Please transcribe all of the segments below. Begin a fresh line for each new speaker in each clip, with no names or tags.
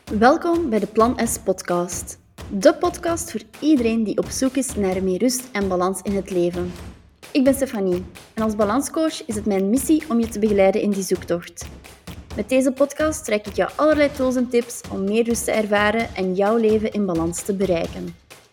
Welkom bij de Plan S podcast. De podcast voor iedereen die op zoek is naar meer rust en balans in het leven. Ik ben Stefanie en als balanscoach is het mijn missie om je te begeleiden in die zoektocht. Met deze podcast reik ik jou allerlei tools en tips om meer rust te ervaren en jouw leven in balans te bereiken.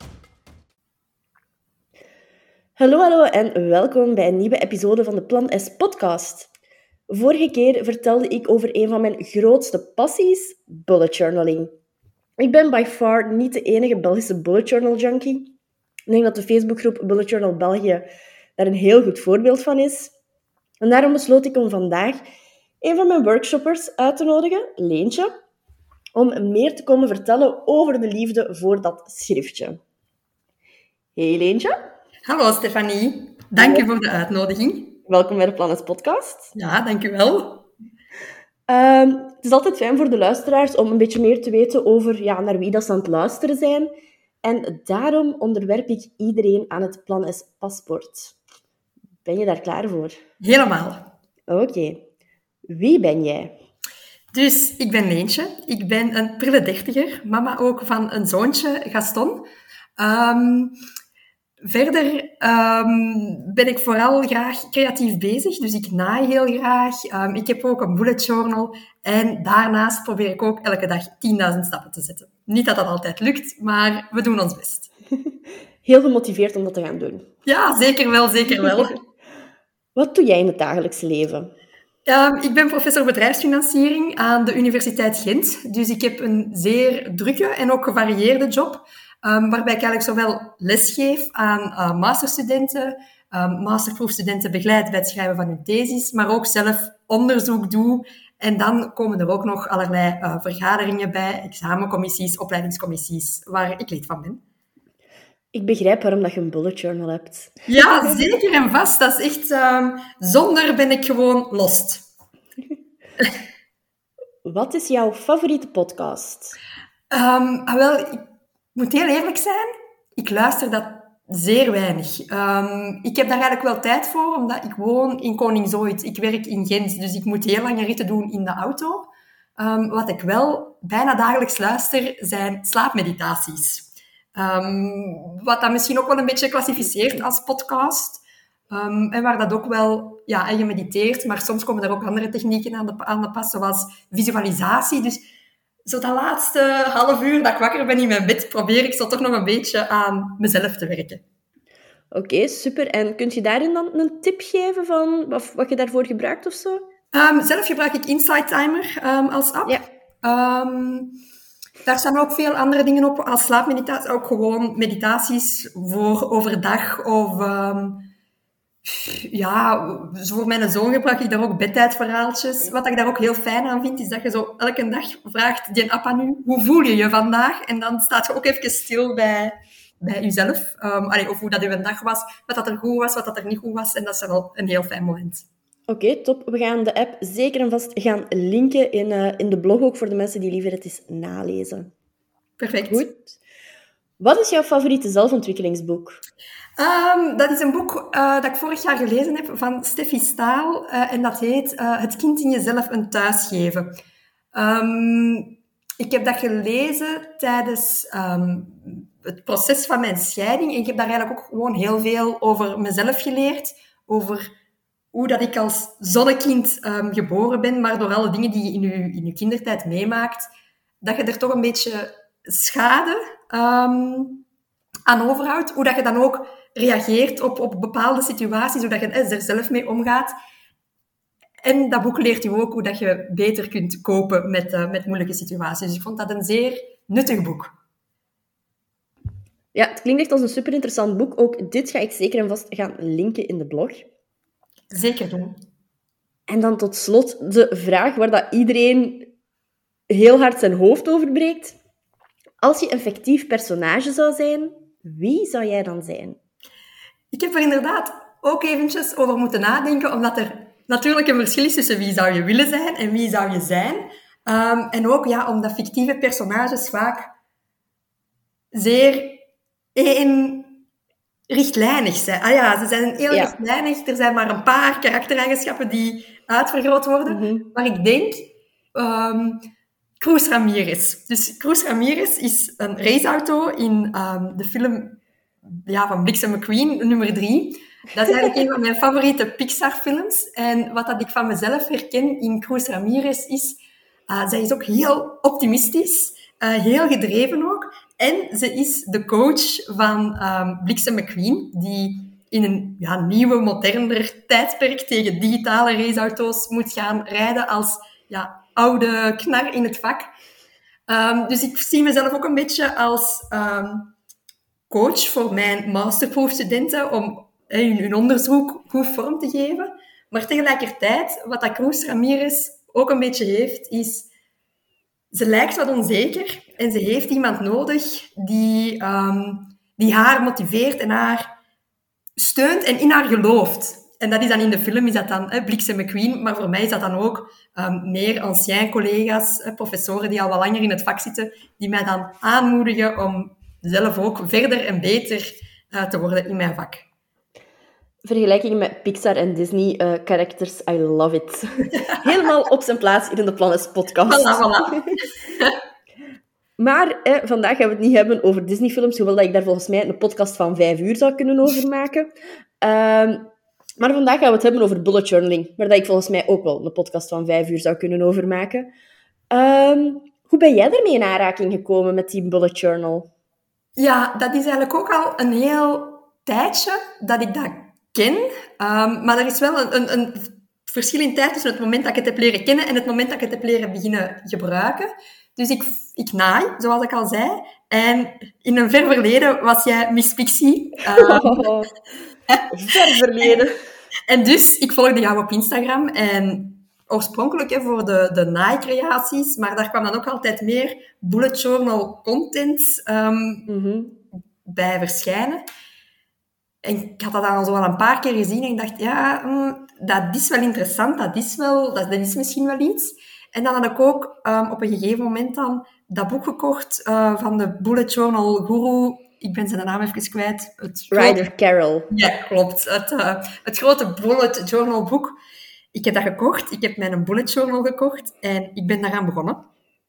Hallo en welkom bij een nieuwe episode van de Plan S podcast. Vorige keer vertelde ik over een van mijn grootste passies, bullet journaling. Ik ben by far niet de enige Belgische bullet journal junkie. Ik denk dat de Facebookgroep Bullet Journal België daar een heel goed voorbeeld van is. En daarom besloot ik om vandaag een van mijn workshoppers uit te nodigen, Leentje, om meer te komen vertellen over de liefde voor dat schriftje. Hey Leentje.
Hallo Stefanie, dank je voor de uitnodiging.
Welkom bij de Plan S podcast.
Ja, dank u wel.
Het is altijd fijn voor de luisteraars om een beetje meer te weten over naar wie dat ze aan het luisteren zijn. En daarom onderwerp ik iedereen aan het Plan S paspoort. Ben je daar klaar voor?
Helemaal.
Oké. Wie ben jij?
Dus, ik ben Leentje. Ik ben een prille dertiger, mama ook van een zoontje, Gaston. Verder ben ik vooral graag creatief bezig, dus ik naai heel graag. Ik heb ook een bullet journal en daarnaast probeer ik ook elke dag 10.000 stappen te zetten. Niet dat dat altijd lukt, maar we doen ons best.
Heel gemotiveerd om dat te gaan doen.
Ja, zeker wel, zeker wel.
Wat doe jij in het dagelijkse leven?
Ik ben professor bedrijfsfinanciering aan de Universiteit Gent. Dus ik heb een zeer drukke en ook gevarieerde job. Waarbij ik eigenlijk zowel lesgeef aan masterstudenten, masterproefstudenten begeleid bij het schrijven van hun thesis, maar ook zelf onderzoek doe. En dan komen er ook nog allerlei vergaderingen bij, examencommissies, opleidingscommissies, waar ik lid van ben.
Ik begrijp waarom dat je een bullet journal hebt.
Ja, zeker en vast. Dat is echt... zonder ben ik gewoon lost.
Wat is jouw favoriete podcast?
Ik moet heel eerlijk zijn, ik luister dat zeer weinig. Ik heb daar eigenlijk wel tijd voor, omdat ik woon in Koningsooit. Ik werk in Gent, dus ik moet heel lange ritten doen in de auto. Wat ik wel bijna dagelijks luister, zijn slaapmeditaties. Wat dat misschien ook wel een beetje klassificeert als podcast. En waar dat ook wel... Ja, en je mediteert, maar soms komen er ook andere technieken aan de pas, zoals visualisatie. Dus zo dat laatste half uur dat ik wakker ben in mijn bed, probeer ik zo toch nog een beetje aan mezelf te werken.
Oké, super. En kunt je daarin dan een tip geven van wat je daarvoor gebruikt of zo?
Zelf gebruik ik Insight Timer als app.
Ja.
Daar staan ook veel andere dingen op, als slaapmeditatie. Ook gewoon meditaties voor overdag of... voor mijn zoon gebruik ik daar ook bedtijdverhaaltjes. Wat ik daar ook heel fijn aan vind, is dat je zo elke dag vraagt die app aan u, hoe voel je je vandaag? En dan staat je ook even stil bij jezelf. Of hoe dat uw dag was, wat dat er goed was, wat dat er niet goed was. En dat is wel een heel fijn moment.
Oké, top. We gaan de app zeker en vast gaan linken in de blog, ook voor de mensen die liever het eens nalezen.
Perfect.
Goed. Wat is jouw favoriete zelfontwikkelingsboek?
Dat is een boek dat ik vorig jaar gelezen heb van Steffi Staal. En dat heet Het kind in jezelf een thuis geven. Ik heb dat gelezen tijdens het proces van mijn scheiding. En ik heb daar eigenlijk ook gewoon heel veel over mezelf geleerd. Over hoe dat ik als zonnekind geboren ben, maar door alle dingen die je in je kindertijd meemaakt, dat je er toch een beetje schade aan overhoudt. Hoe dat je dan ook reageert op bepaalde situaties, hoe dat je er zelf mee omgaat. En dat boek leert je ook hoe dat je beter kunt copen met moeilijke situaties. Dus ik vond dat een zeer nuttig boek.
Ja, het klinkt echt als een super interessant boek. Ook dit ga ik zeker en vast gaan linken in de blog.
Zeker doen.
En dan tot slot de vraag waar dat iedereen heel hard zijn hoofd over breekt. Als je een fictief personage zou zijn, wie zou jij dan zijn? Ik
heb er inderdaad ook eventjes over moeten nadenken, omdat er natuurlijk een verschil is tussen wie zou je willen zijn en wie zou je zijn. En ook omdat fictieve personages vaak zeer richtlijnig zijn. Ze zijn heel richtlijnig. Er zijn maar een paar karaktereigenschappen die uitvergroot worden. Mm-hmm. Maar ik denk... ik Cruz Ramirez. Dus Cruz Ramirez is een raceauto in de film van Bliksem McQueen, nummer 3. Dat is eigenlijk een van mijn favoriete Pixar-films. En wat dat ik van mezelf herken in Cruz Ramirez is... zij is ook heel optimistisch, heel gedreven ook. En ze is de coach van Bliksem McQueen, die in een nieuwe, moderner tijdperk tegen digitale raceauto's moet gaan rijden als oude knar in het vak. Dus ik zie mezelf ook een beetje als coach voor mijn masterproefstudenten om hun onderzoek goed vorm te geven. Maar tegelijkertijd, wat dat Cruz Ramirez ook een beetje heeft, is... Ze lijkt wat onzeker en ze heeft iemand nodig die haar motiveert en haar steunt en in haar gelooft. En dat is dan in de film, is dat dan Bliksem McQueen, maar voor mij is dat dan ook meer ancien collega's, professoren die al wat langer in het vak zitten, die mij dan aanmoedigen om zelf ook verder en beter te worden in mijn vak.
Vergelijking met Pixar en Disney characters, I love it. Helemaal op zijn plaats hier in de Plan S podcast.
Voilà.
Maar vandaag gaan we het niet hebben over Disney-films, hoewel dat ik daar volgens mij een podcast van 5 uur zou kunnen over maken. Maar vandaag gaan we het hebben over bullet journaling, waar dat ik volgens mij ook wel een podcast van 5 uur zou kunnen over maken. Hoe ben jij ermee in aanraking gekomen met die bullet journal?
Ja, dat is eigenlijk ook al een heel tijdje dat ik dat ken. Maar er is wel een verschil in tijd tussen het moment dat ik het heb leren kennen en het moment dat ik het heb leren beginnen gebruiken. Dus ik naai, zoals ik al zei. En in een ver verleden was jij Miss Pixie.
Ver verleden.
En dus, ik volgde jou op Instagram. En oorspronkelijk voor de naaicreaties, maar daar kwam dan ook altijd meer bullet journal content bij verschijnen. En ik had dat dan al zo al een paar keer gezien en ik dacht, dat is wel interessant, dat is misschien wel iets. En dan had ik ook op een gegeven moment dan dat boek gekocht van de bullet journal guru. Ik ben zijn naam even kwijt.
Ryder Carroll.
Ja, klopt. Het grote bullet journal boek. Ik heb dat gekocht. Ik heb mijn bullet journal gekocht en ik ben daaraan begonnen.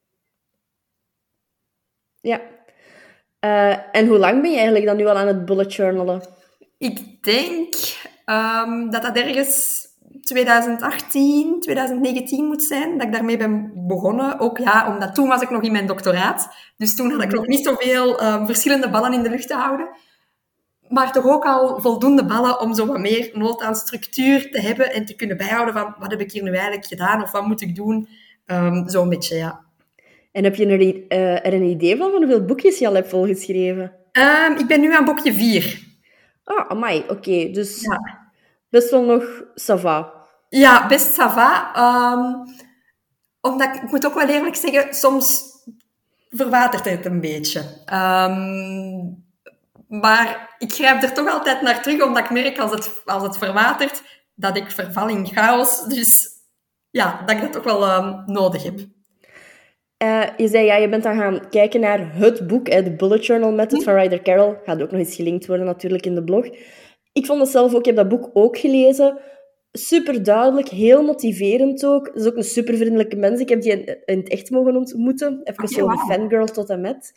Ja. En hoe lang ben je eigenlijk dan nu al aan het bullet journalen?
Ik denk dat ergens 2018, 2019 moet zijn, dat ik daarmee ben begonnen. Ook omdat toen was ik nog in mijn doctoraat. Dus toen had ik nog niet zoveel verschillende ballen in de lucht te houden. Maar toch ook al voldoende ballen om zo wat meer nood aan structuur te hebben en te kunnen bijhouden van wat heb ik hier nu eigenlijk gedaan of wat moet ik doen. Zo'n beetje, ja.
En heb je er een idee van hoeveel boekjes je al hebt volgeschreven?
Ik ben nu aan boekje 4.
Ah, amai, oké. Dus best wel nog ça va.
Ja, best ça va. Omdat ik moet ook wel eerlijk zeggen, soms verwatert het een beetje. Maar ik grijp er toch altijd naar terug, omdat ik merk als het verwatert, dat ik verval in chaos. Dus ja, dat ik dat toch wel nodig heb.
Je zei, je bent dan gaan kijken naar het boek, de Bullet Journal Method van Ryder Carroll. Gaat ook nog eens gelinkt worden natuurlijk in de blog. Ik vond het zelf ook, ik heb dat boek ook gelezen. Super duidelijk, heel motiverend ook. Dat is ook een super vriendelijke mens. Ik heb die in het echt mogen ontmoeten. Even zo'n fangirl tot en met.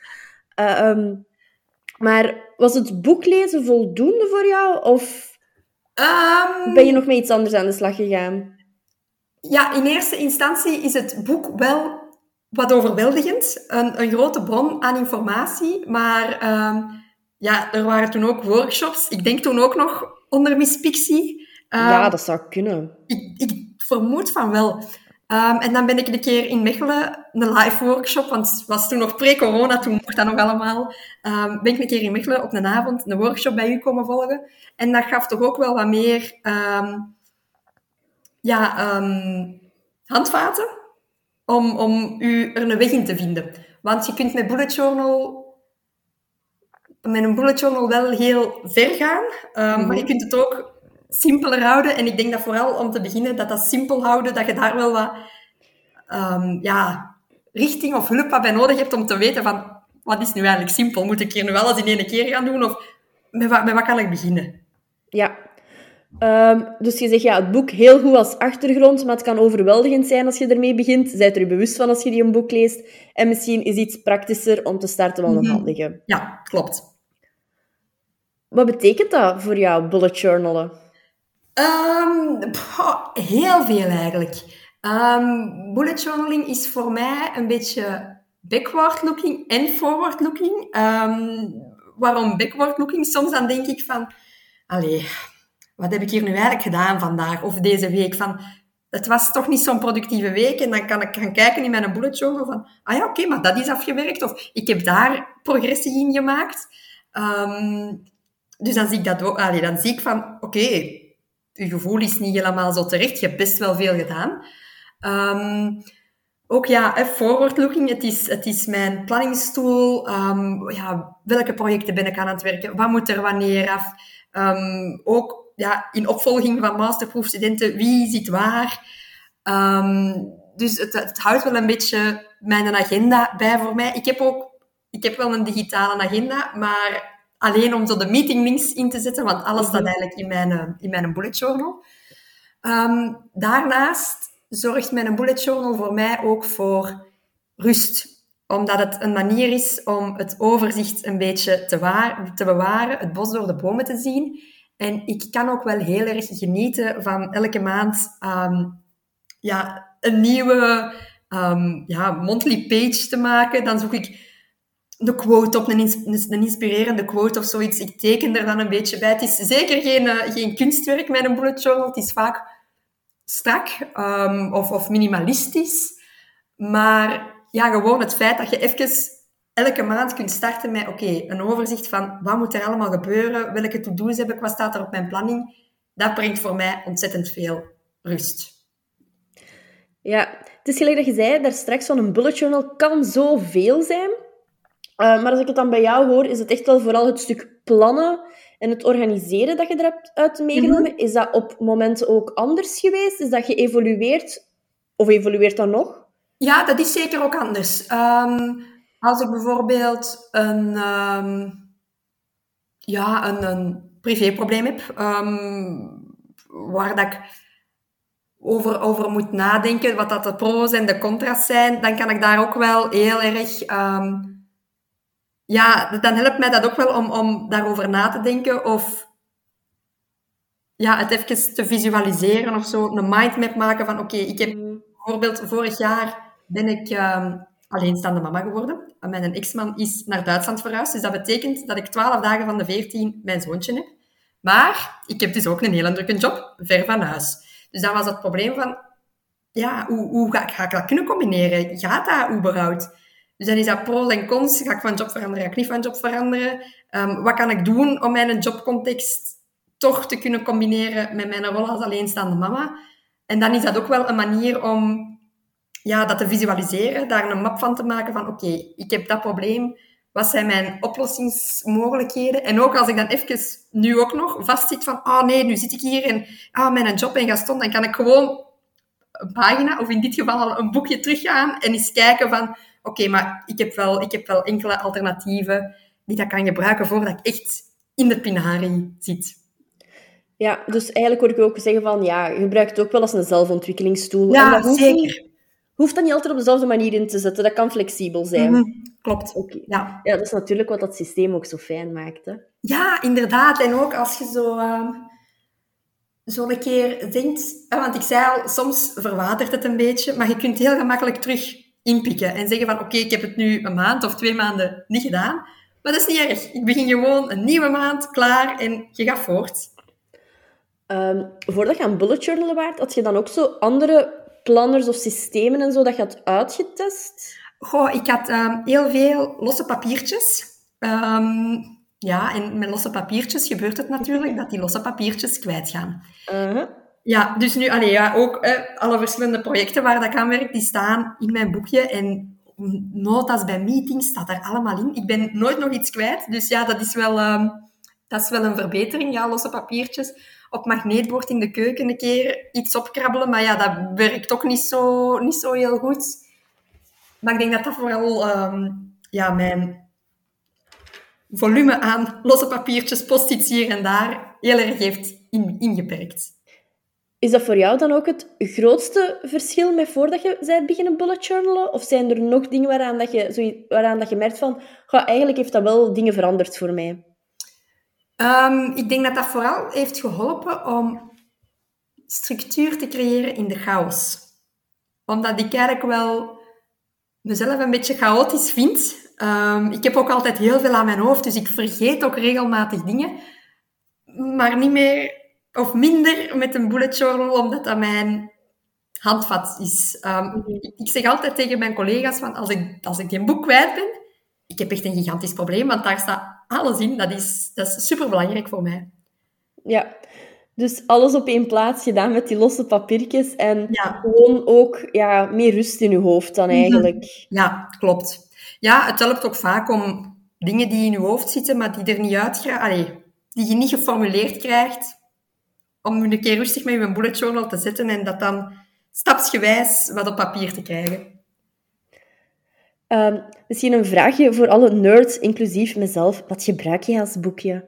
Maar was het boek lezen voldoende voor jou? Of ben je nog met iets anders aan de slag gegaan?
Ja, in eerste instantie is het boek wel wat overweldigend. Een grote bron aan informatie. Maar er waren toen ook workshops. Ik denk toen ook nog onder Miss Pixie.
Ja, dat zou kunnen.
Ik vermoed van wel. En dan ben ik een keer in Mechelen, een live workshop, want het was toen nog pre-corona, toen mocht dat nog allemaal. Ben ik een keer in Mechelen op een avond een workshop bij u komen volgen. En dat gaf toch ook wel wat meer handvaten om u er een weg in te vinden. Want je kunt met een bullet journal wel heel ver gaan, maar je kunt het ook simpeler houden. En ik denk dat vooral om te beginnen, dat simpel houden, dat je daar wel wat richting of hulp wat bij nodig hebt om te weten van, wat is nu eigenlijk simpel? Moet ik hier nu alles in één keer gaan doen? Of met wat kan ik beginnen?
Ja. Dus je zegt, ja, het boek heel goed als achtergrond, maar het kan overweldigend zijn als je ermee begint. Zijt er je bewust van als je die een boek leest. En misschien is iets praktischer om te starten wel een handige.
Ja, klopt.
Wat betekent dat voor jou, bullet journalen?
Heel veel eigenlijk. Bullet journaling is voor mij een beetje backward looking en forward looking. Waarom backward looking? Soms dan denk ik van... Allee, wat heb ik hier nu eigenlijk gedaan vandaag of deze week? Het was toch niet zo'n productieve week. En dan kan ik gaan kijken in mijn bullet journal van... Ah ja, oké, maar dat is afgewerkt. Of ik heb daar progressie in gemaakt. Dus dan zie ik dat ook. Dan zie ik van... Oké, je gevoel is niet helemaal zo terecht. Je hebt best wel veel gedaan. Ook ja, forward looking. Het is mijn planningstool. Welke projecten ben ik aan het werken? Wat moet er wanneer af? Ook ja, in opvolging van masterproefstudenten, wie zit waar? Dus het houdt wel een beetje mijn agenda bij voor mij. Ik heb wel een digitale agenda, maar alleen om zo de meetinglinks in te zetten, want alles staat eigenlijk in mijn bullet journal. Daarnaast zorgt mijn bullet journal voor mij ook voor rust. Omdat het een manier is om het overzicht een beetje te bewaren, het bos door de bomen te zien. En ik kan ook wel heel erg genieten van elke maand een nieuwe monthly page te maken. Dan zoek ik de quote op, een inspirerende quote of zoiets. Ik teken er dan een beetje bij. Het is zeker geen kunstwerk met een bullet journal. Het is vaak strak of minimalistisch. Maar ja, gewoon het feit dat je even elke maand kunt starten met een overzicht van wat moet er allemaal gebeuren, welke to-do's heb ik, wat staat er op mijn planning. Dat brengt voor mij ontzettend veel rust.
Ja, het is gelijk dat je zei daar straks van een bullet journal kan zoveel zijn. Maar als ik het dan bij jou hoor, is het echt wel vooral het stuk plannen en het organiseren dat je eruit uit meegenomen. Is dat op momenten ook anders geweest? Is dat geëvolueerd? Of evolueert dat nog?
Ja, dat is zeker ook anders. Als ik bijvoorbeeld een privéprobleem heb, waar dat ik over moet nadenken, wat dat de pro's en de contra's zijn, dan kan ik daar ook wel heel erg... dan helpt mij dat ook wel om daarover na te denken of het even te visualiseren of zo, een mindmap maken van ik heb bijvoorbeeld vorig jaar ben ik alleenstaande mama geworden. Mijn ex-man is naar Duitsland verhuisd, dus dat betekent dat ik 12 dagen van de 14 mijn zoontje heb. Maar ik heb dus ook een hele drukke job, ver van huis. Dus dan was het probleem van, hoe ga ik dat kunnen combineren? Gaat dat überhaupt? Dus dan is dat pros en cons. Ga ik van job veranderen? Ga ik niet van job veranderen? Wat kan ik doen om mijn jobcontext toch te kunnen combineren met mijn rol als alleenstaande mama? En dan is dat ook wel een manier om dat te visualiseren, daar een map van te maken van ik heb dat probleem. Wat zijn mijn oplossingsmogelijkheden? En ook als ik dan even nu ook nog vastzit van nu zit ik hier en mijn job en Gaston, dan kan ik gewoon een pagina, of in dit geval al een boekje teruggaan en eens kijken van maar ik heb wel enkele alternatieven die dat kan gebruiken voordat ik echt in de pinarie zit.
Ja, dus eigenlijk hoor ik ook zeggen van, je gebruikt het ook wel als een zelfontwikkelingstool.
Ja,
en dat
zeker.
Hoeft dat niet altijd op dezelfde manier in te zetten. Dat kan flexibel zijn.
Klopt.
Okay.
Ja,
dat is natuurlijk wat dat systeem ook zo fijn maakt. Hè?
Ja, inderdaad. En ook als je zo een keer denkt... Want ik zei al, soms verwatert het een beetje, maar je kunt heel gemakkelijk terug inpikken en zeggen van ik heb het nu een maand of 2 maanden niet gedaan. Maar dat is niet erg. Ik begin gewoon een nieuwe maand, klaar, en je gaat voort.
Voordat je aan bullet journalen waart, had je dan ook zo andere planners of systemen en zo dat je had uitgetest?
Ik had heel veel losse papiertjes. En met losse papiertjes gebeurt het natuurlijk dat die losse papiertjes kwijtgaan. Ja, dus nu, ook alle verschillende projecten waar dat ik aan werk, die staan in mijn boekje. En notas bij meetings staat daar allemaal in. Ik ben nooit nog iets kwijt. Dus dat is wel een verbetering. Ja, losse papiertjes. Op magneetbord in de keuken een keer iets opkrabbelen. Maar dat werkt ook niet zo heel goed. Maar ik denk dat dat vooral mijn volume aan losse papiertjes, post-its hier en daar heel erg heeft ingeperkt.
Is dat voor jou dan ook het grootste verschil met voordat je bent beginnen bullet journalen? Of zijn er nog dingen waaraan dat je merkt van... eigenlijk heeft dat wel dingen veranderd voor mij?
Ik denk dat dat vooral heeft geholpen om structuur te creëren in de chaos. Omdat ik eigenlijk wel mezelf een beetje chaotisch vind. Ik heb ook altijd heel veel aan mijn hoofd, dus ik vergeet ook regelmatig dingen. Maar niet meer of minder met een bullet journal, omdat dat mijn handvat is. Ik zeg altijd tegen mijn collega's, van als ik die boek kwijt ben, ik heb echt een gigantisch probleem, want daar staat alles in. Dat is superbelangrijk voor mij.
Ja, dus alles op één plaats gedaan met die losse papiertjes en
Ja.
gewoon ook meer rust in je hoofd dan eigenlijk.
Ja, klopt. Ja, het helpt ook vaak om dingen die in je hoofd zitten, maar die er niet die je niet geformuleerd krijgt, om een keer rustig met je bullet journal te zetten en dat dan stapsgewijs wat op papier te krijgen.
Misschien een vraagje voor alle nerds, inclusief mezelf. Wat gebruik je als boekje?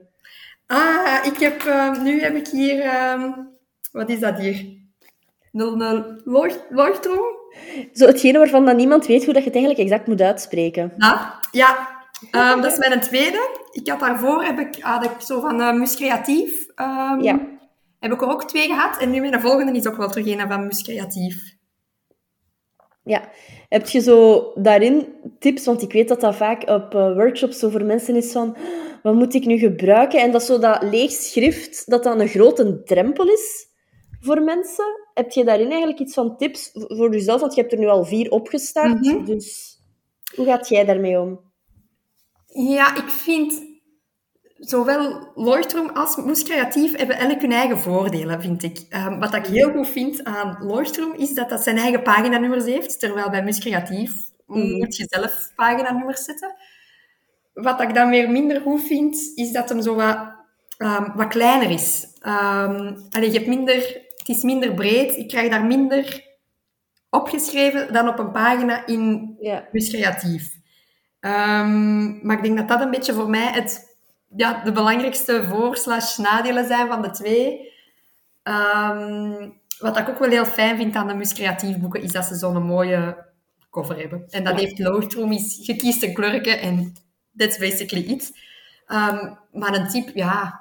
Nu heb ik hier... wat is dat hier? Een leuchtturm?
Zo hetgene waarvan dan niemand weet hoe dat je het eigenlijk exact moet uitspreken.
Ja. Dat is mijn tweede. Daarvoor had ik zo van Mus Creatief. Heb ik er ook 2 gehad. En nu mijn volgende is ook wel terug een van Mus Creatief.
Ja. Heb je zo daarin tips? Want ik weet dat dat vaak op workshops zo voor mensen is van... Wat moet ik nu gebruiken? En dat zo dat leeg schrift, dat dan een grote drempel is voor mensen. Heb je daarin eigenlijk iets van tips voor jezelf? Want je hebt er nu al 4 opgestart. Dus hoe gaat jij daarmee om?
Ja, ik vind... Zowel Leuchtturm als Mus Creatief hebben elk hun eigen voordelen, vind ik. Wat ik heel goed vind aan Leuchtturm is dat dat zijn eigen paginanummers heeft, terwijl bij Mus Creatief moet je zelf paginanummers zetten. Wat ik dan weer minder goed vind, is dat hem zo wat kleiner is. Het is minder breed, ik krijg daar minder opgeschreven dan op een pagina in Mus Creatief. Maar ik denk dat dat een beetje voor mij de belangrijkste voor/nadelen zijn van de 2. Wat ik ook wel heel fijn vind aan de Mus Creatief boeken, is dat ze zo'n mooie cover hebben. En dat heeft Leuchtturm, je kiest een kleurke en that's basically it. Maar een tip,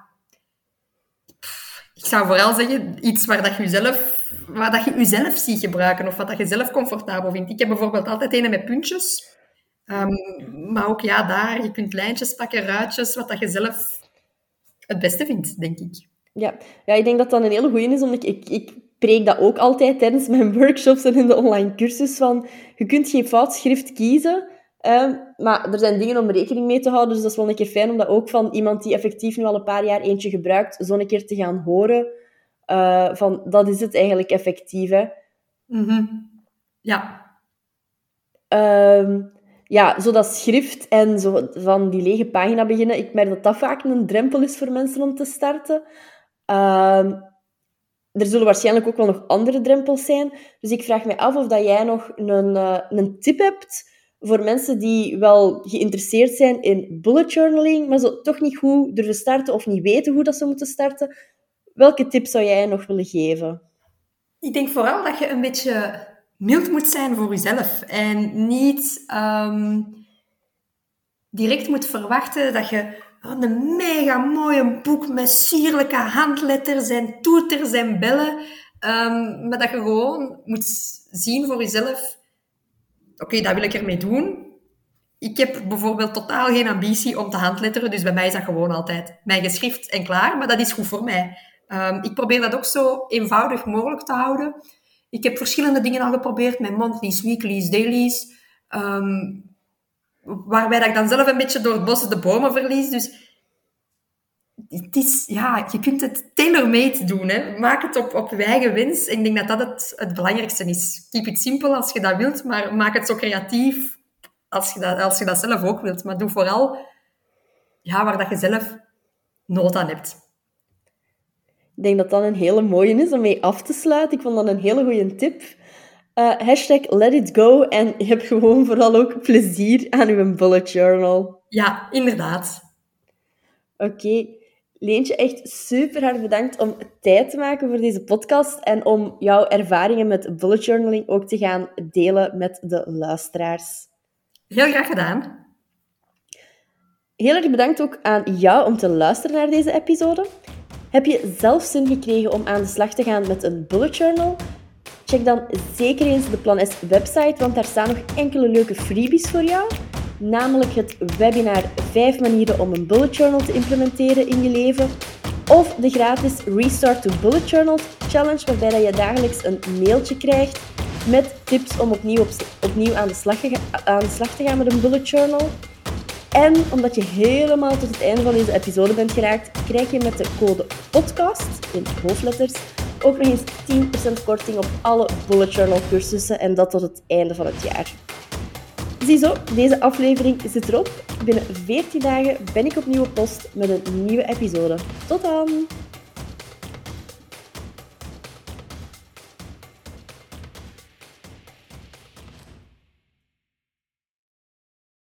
ik zou vooral zeggen, iets waar dat je jezelf ziet gebruiken, of wat dat je zelf comfortabel vindt. Ik heb bijvoorbeeld altijd een met puntjes. Maar ook je kunt lijntjes pakken, ruitjes, wat dat je zelf het beste vindt, denk ik.
Ja, ik denk dat dat een hele goeie is, omdat ik preek dat ook altijd tijdens mijn workshops en in de online cursus, van je kunt geen fout schrift kiezen, maar er zijn dingen om rekening mee te houden, dus dat is wel een keer fijn om dat ook van iemand die effectief nu al een paar jaar eentje gebruikt, zo een keer te gaan horen, van dat is het eigenlijk effectief, hè.
Ja.
Zo dat schrift en zo van die lege pagina beginnen, ik merk dat dat vaak een drempel is voor mensen om te starten. Er zullen waarschijnlijk ook wel nog andere drempels zijn. Dus ik vraag me af of dat jij nog een tip hebt voor mensen die wel geïnteresseerd zijn in bullet journaling, maar zo toch niet goed durven starten of niet weten hoe dat ze moeten starten. Welke tip zou jij nog willen geven?
Ik denk vooral dat je een beetje mild moet zijn voor jezelf. En niet direct moet verwachten dat je een mega mooie boek met sierlijke handletters en toeters en bellen, maar dat je gewoon moet zien voor jezelf, oké, dat wil ik ermee doen. Ik heb bijvoorbeeld totaal geen ambitie om te handletteren, dus bij mij is dat gewoon altijd mijn geschrift en klaar, maar dat is goed voor mij. Ik probeer dat ook zo eenvoudig mogelijk te houden. Ik heb verschillende dingen al geprobeerd, met monthlies, weeklies, dailies, waarbij dat ik dan zelf een beetje door het bos de bomen verlies. Dus het is, je kunt het tailor-made doen. Hè. Maak het op je eigen wens. En ik denk dat dat het belangrijkste is. Keep it simpel als je dat wilt, maar maak het zo creatief als je dat zelf ook wilt. Maar doe vooral waar dat je zelf nood aan hebt.
Ik denk dat dat een hele mooie is om mee af te sluiten. Ik vond dat een hele goede tip. #let it go en je hebt gewoon vooral ook plezier aan uw bullet journal.
Ja, inderdaad.
Oké. Leentje, echt super hard bedankt om tijd te maken voor deze podcast en om jouw ervaringen met bullet journaling ook te gaan delen met de luisteraars.
Heel graag gedaan.
Heel erg bedankt ook aan jou om te luisteren naar deze episode. Heb je zelf zin gekregen om aan de slag te gaan met een bullet journal? Check dan zeker eens de Plan S website, want daar staan nog enkele leuke freebies voor jou. Namelijk het webinar 5 manieren om een bullet journal te implementeren in je leven. Of de gratis Restart to Bullet Journal Challenge, waarbij je dagelijks een mailtje krijgt met tips om opnieuw aan de slag te gaan met een bullet journal. En omdat je helemaal tot het einde van deze episode bent geraakt, krijg je met de code PODCAST, in hoofdletters, ook nog eens 10% korting op alle bullet journal cursussen en dat tot het einde van het jaar. Ziezo, deze aflevering zit erop. Binnen 14 dagen ben ik opnieuw op post met een nieuwe episode. Tot dan!